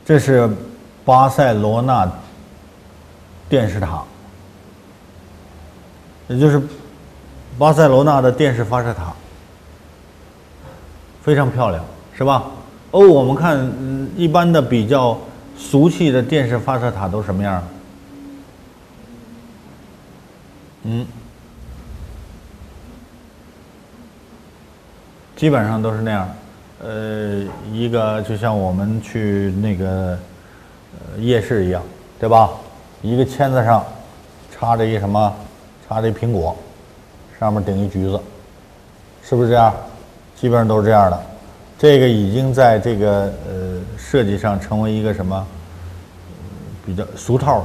这是巴塞罗那电视塔，也就是巴塞罗那的电视发射塔，非常漂亮，是吧？我们看，一般的比较俗气的电视发射塔都什么样？基本上都是那样。一个就像我们去那个夜市一样，对吧？一个签子上插着一什么？插着一苹果，上面顶一橘子，是不是这样？基本上都是这样的。这个已经在这个设计上成为一个什么比较俗套了。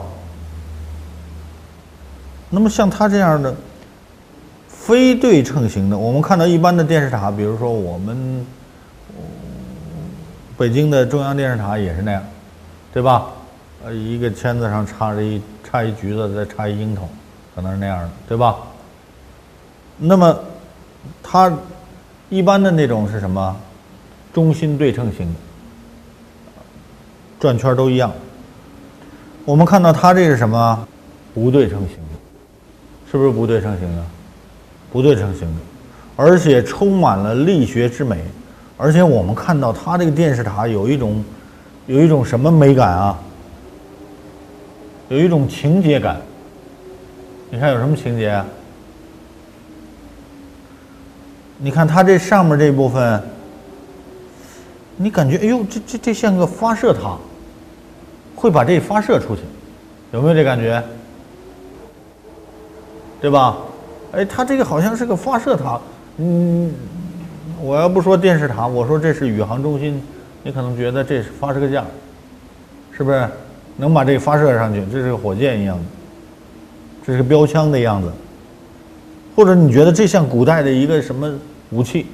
那么像它这样的非对称型的，我们看到一般的电视塔，比如说我们北京的中央电视塔也是那样，对吧？一个签子上插一橘子，再插一樱桃，可能是那样的，对吧？那么它一般的那种是什么？中心对称型的，转圈都一样。我们看到它这是什么？不对称型的，是不是不对称型的？不对称型的，而且充满了力学之美。而且我们看到它这个电视塔有一种什么美感啊？有一种情节感。你看有什么情节啊？你看它这上面这部分，你感觉哎呦，这像个发射塔，会把这发射出去，有没有这感觉？对吧？哎，它这个好像是个发射塔。我要不说电视塔，我说这是宇航中心，你可能觉得这是发射个架，是不是？能把这个发射上去，这是个火箭一样的，这是个标枪的样子，或者你觉得这像古代的一个什么武器，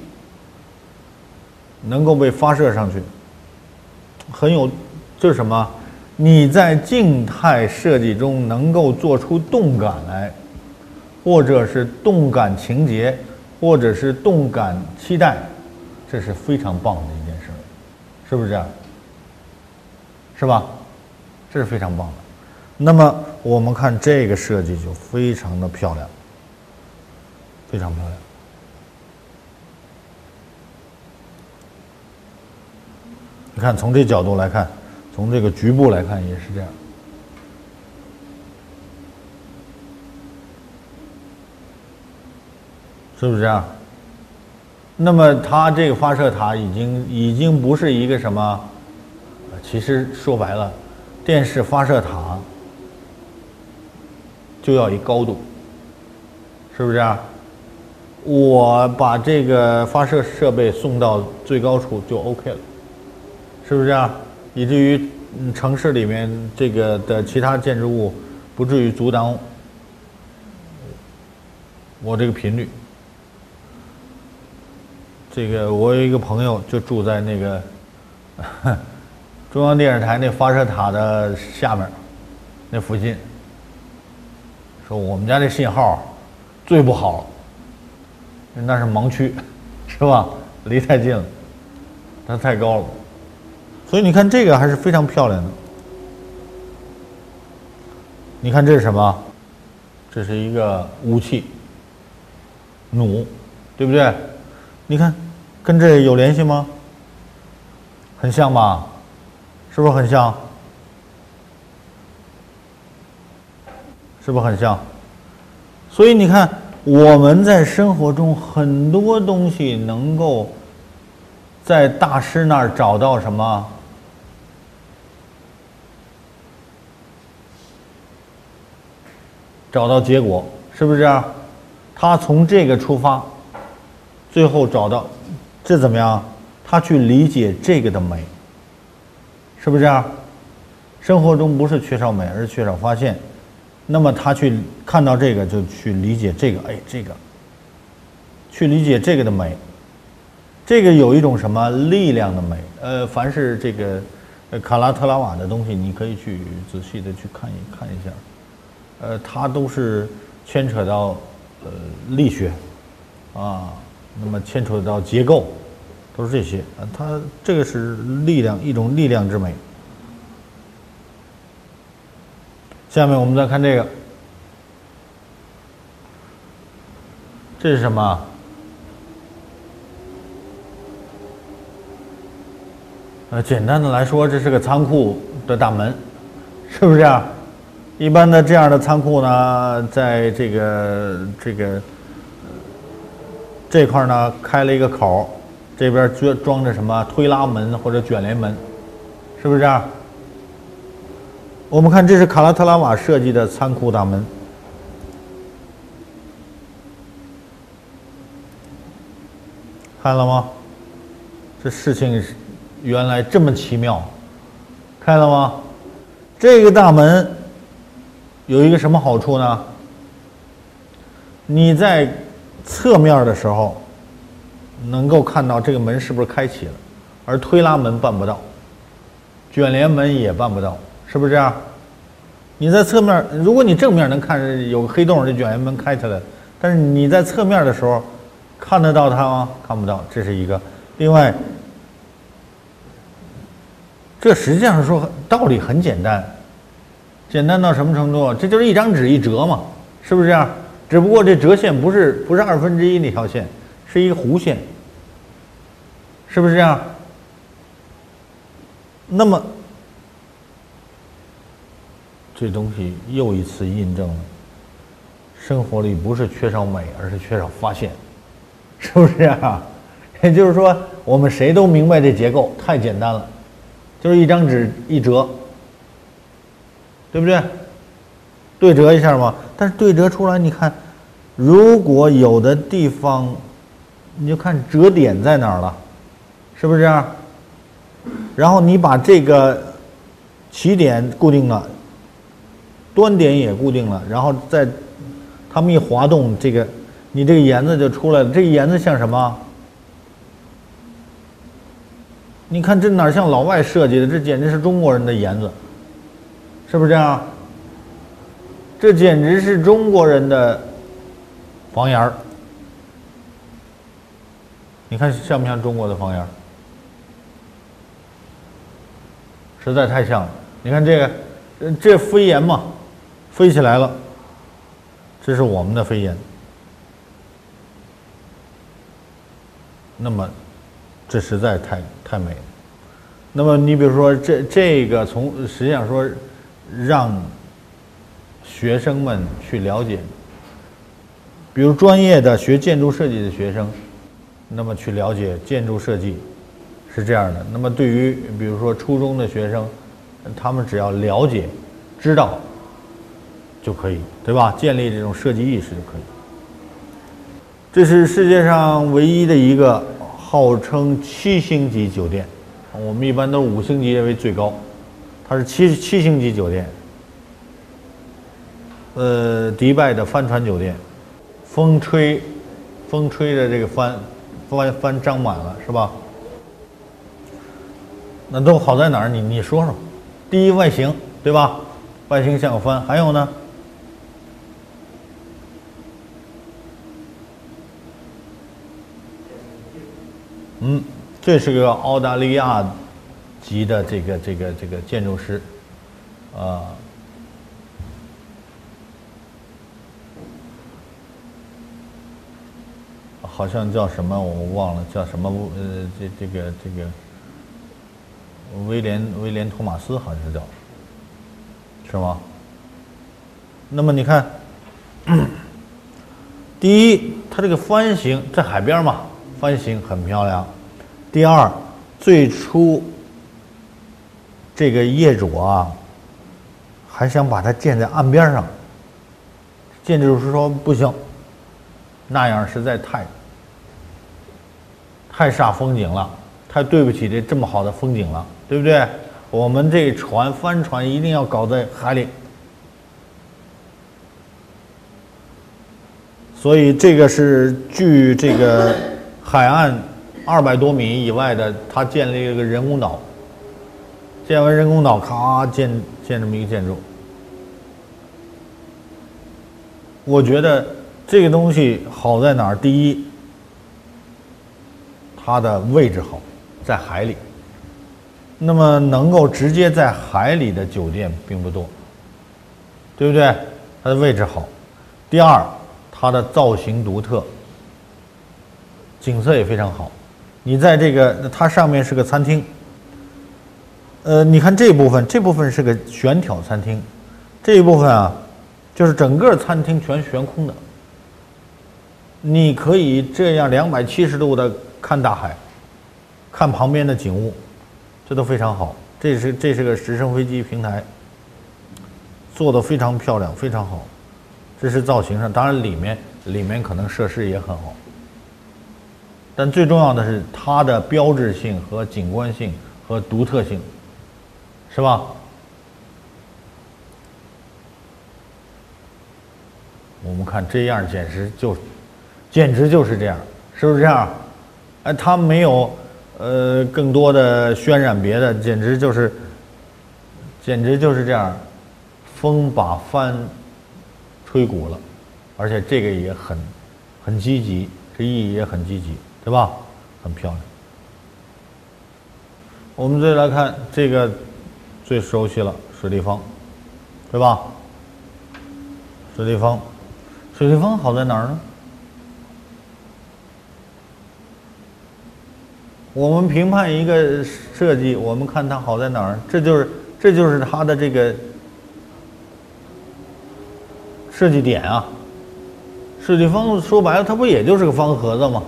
能够被发射上去，很有，就是什么？你在静态设计中能够做出动感来，或者是动感情节，或者是动感期待，这是非常棒的一件事，是不是这样？是吧？这是非常棒的。那么我们看这个设计就非常的漂亮，非常漂亮。你看从这角度来看，从这个局部来看也是这样。是不是这样？那么它这个发射塔已经不是一个什么，其实说白了，电视发射塔就要一高度，是不是这样？我把这个发射设备送到最高处就 OK 了，是不是这样？以至于城市里面这个的其他建筑物不至于阻挡我这个频率。这个我有一个朋友就住在那个中央电视台那发射塔的下面，那附近，说我们家这信号最不好了，那是盲区，是吧？离太近了，它太高了，所以你看这个还是非常漂亮的。你看这是什么？这是一个武器，弩，对不对？你看，跟这有联系吗？很像吧？是不是很像？是不是很像？所以你看，我们在生活中很多东西能够在大师那儿找到什么？找到结果，是不是这样？他从这个出发。最后找到，这怎么样？他去理解这个的美，是不是这样？生活中不是缺少美，而是缺少发现。那么他去看到这个，就去理解这个，哎，这个，去理解这个的美。这个有一种什么力量的美？凡是这个卡拉特拉瓦的东西，你可以去仔细的去看一下。它都是牵扯到力学啊。那么牵扯到结构，都是这些啊，它这个是力量，一种力量之美。 下面我们再看这个，这是什么？简单的来说，这是个仓库的大门，是不是啊？一般的这样的仓库呢，在这块呢开了一个口，这边装着什么推拉门或者卷帘门，是不是这样？我们看这是卡拉特拉瓦设计的仓库大门，看了吗？这事情原来这么奇妙，看了吗？这个大门有一个什么好处呢？你在侧面的时候能够看到这个门是不是开启了，而推拉门办不到，卷帘门也办不到，是不是这样？你在侧面，如果你正面能看着有个黑洞，这卷帘门开起来，但是你在侧面的时候看得到它吗？看不到，这是一个。另外，这实际上说道理很简单，简单到什么程度？这就是一张纸一折嘛，是不是这样？只不过这折线不是1/2那条线，是一个弧线，是不是这样？那么这东西又一次印证了，生活里不是缺少美，而是缺少发现，是不是这样？也就是说，我们谁都明白这结构太简单了，就是一张纸一折，对不对？对折一下嘛。但是对折出来，你看，如果有的地方，你就看折点在哪儿了，是不是这样？然后你把这个起点固定了，端点也固定了，然后再他们一滑动，这个你这个沿子就出来了。这个沿子像什么？你看这哪像老外设计的？这简直是中国人的沿子，是不是这样？这简直是中国人的房檐儿。你看像不像中国的房檐儿？实在太像了。你看这个，这飞檐嘛，飞起来了，这是我们的飞檐。那么这实在太美了。那么你比如说这个实际上说让学生们去了解，比如专业的学建筑设计的学生，那么去了解建筑设计是这样的。那么对于比如说初中的学生，他们只要了解知道就可以，对吧？建立这种设计意识就可以。这是世界上唯一的一个号称7星级酒店，我们一般都是5星级认为最高，它是七星级酒店。迪拜的帆船酒店，风吹的这个帆张满了，是吧？那都好在哪儿？你说说。第一，外形，对吧？外形像个帆，还有呢？这是个澳大利亚籍的这个建筑师，好像叫什么我忘了，叫什么这个威廉托马斯好像是叫，是吗？那么你看，第一，它这个帆形在海边嘛，帆形很漂亮。第二，最初这个业主啊，还想把它建在岸边上，建筑师说不行，那样实在太煞风景了，太对不起这么好的风景了，对不对？我们这帆船一定要搞在海里，所以这个是距这个海岸200多米以外的，他建立了一个人工岛。建完人工岛，咔建这么一个建筑。我觉得这个东西好在哪儿？第一，它的位置好，在海里。那么能够直接在海里的酒店并不多， 对不对？它的位置好。第二，它的造型独特，景色也非常好。你在这个，它上面是个餐厅。你看这部分，这部分是个悬挑餐厅，这一部分啊，就是整个餐厅全悬空的。你可以这样270度的看大海，看旁边的景物，这都非常好。这是个直升飞机平台，做得非常漂亮，非常好。这是造型上，当然里面可能设施也很好，但最重要的是它的标志性和景观性和独特性，是吧？我们看这样简直就是这样，是不是这样？哎，它没有更多的渲染别的，简直就是这样，风把帆吹鼓了，而且这个也很积极，这意义也很积极，对吧？很漂亮。我们再来看这个最熟悉了，水立方，对吧？水立方好在哪儿呢？我们评判一个设计，我们看它好在哪儿，这就是它的这个设计点啊。水立方说白了，它不也就是个方盒子吗？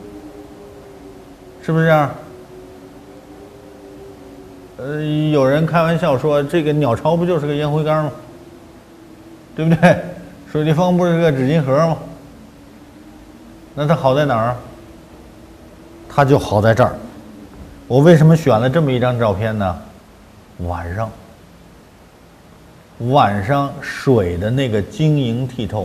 是不是这样？有人开玩笑说，这个鸟巢不就是个烟灰缸吗？对不对？水立方不是个纸巾盒吗？那它好在哪儿啊？它就好在这儿。我为什么选了这么一张照片呢？晚上水的那个晶莹剔透，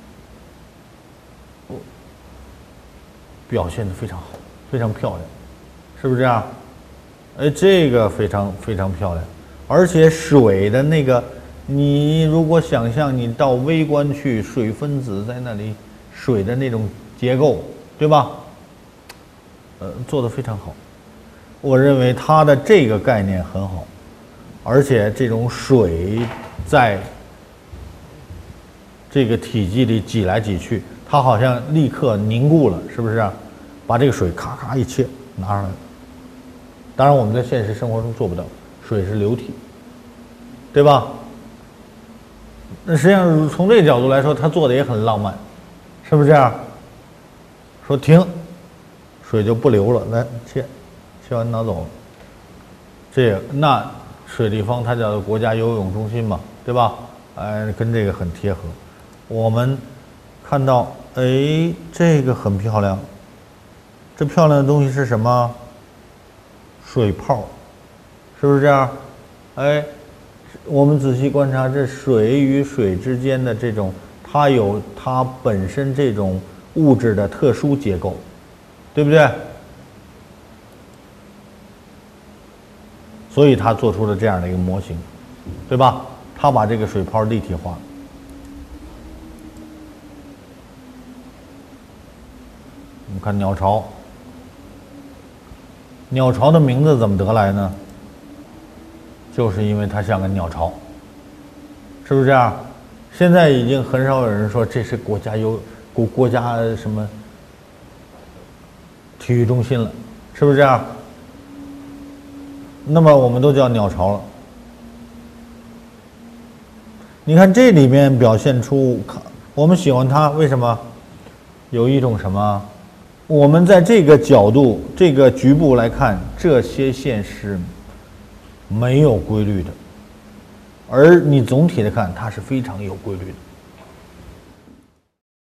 表现得非常好，非常漂亮，是不是这样？哎，这个非常非常漂亮，而且水的那个，你如果想象你到微观去，水分子在那里，水的那种结构，对吧？做得非常好，我认为它的这个概念很好，而且这种水在这个体积里挤来挤去，它好像立刻凝固了，是不是啊？把这个水咔咔一切拿上来了。当然我们在现实生活中做不到，水是流体，对吧？那实际上从这个角度来说，它做的也很浪漫，是不是这样？说停，水就不流了，来切完拿走了。这个那水立方它叫做国家游泳中心嘛，对吧？哎，跟这个很贴合。我们看到，哎，这个很漂亮。这漂亮的东西是什么？水泡，是不是这样？哎，我们仔细观察，这水与水之间的这种，它有它本身这种物质的特殊结构，对不对？所以他做出了这样的一个模型，对吧？他把这个水泡立体化。我们看鸟巢，鸟巢的名字怎么得来呢？就是因为它像个鸟巢，是不是这样？现在已经很少有人说这是国家什么体育中心了，是不是这样？那么我们都叫鸟巢了。你看这里面表现出，我们喜欢它，为什么？有一种什么？我们在这个角度、这个局部来看，这些线是没有规律的，而你总体的看，它是非常有规律的。